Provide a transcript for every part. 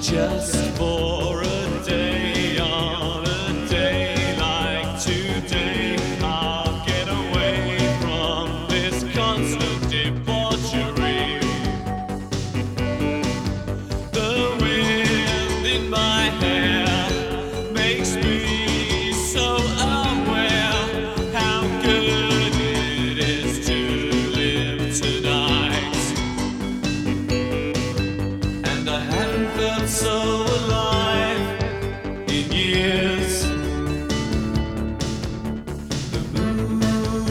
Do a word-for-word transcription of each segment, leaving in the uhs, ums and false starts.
just for a day. On a day like today, I'll get away from this constant debauchery. The wind in my hair makes me so aware how good it is to live tonight. And I haven't felt so alive in years. The moon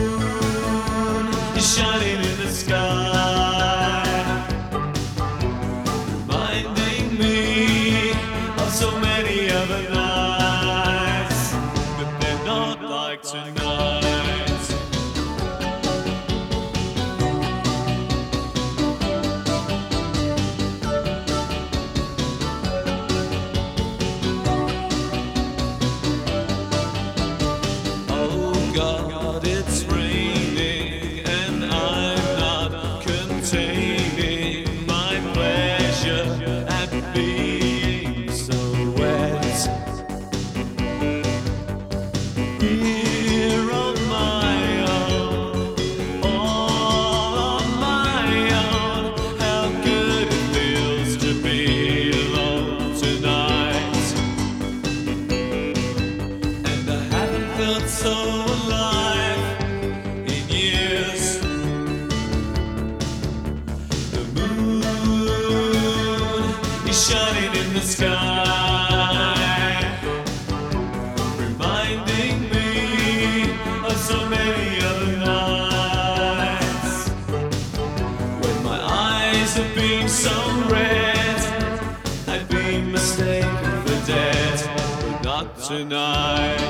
is shining in the sky, reminding me of so many other nights, but they're not like tonight. Oh God, it's raining and I'm not containing my pleasure at being so wet. Here on my own, all on my own, how good it feels to be alone tonight. And I haven't felt so alive in years. The moon is shining in the sky, reminding me of so many other nights when my eyes have been so red I've been mistaken for dead, but not tonight.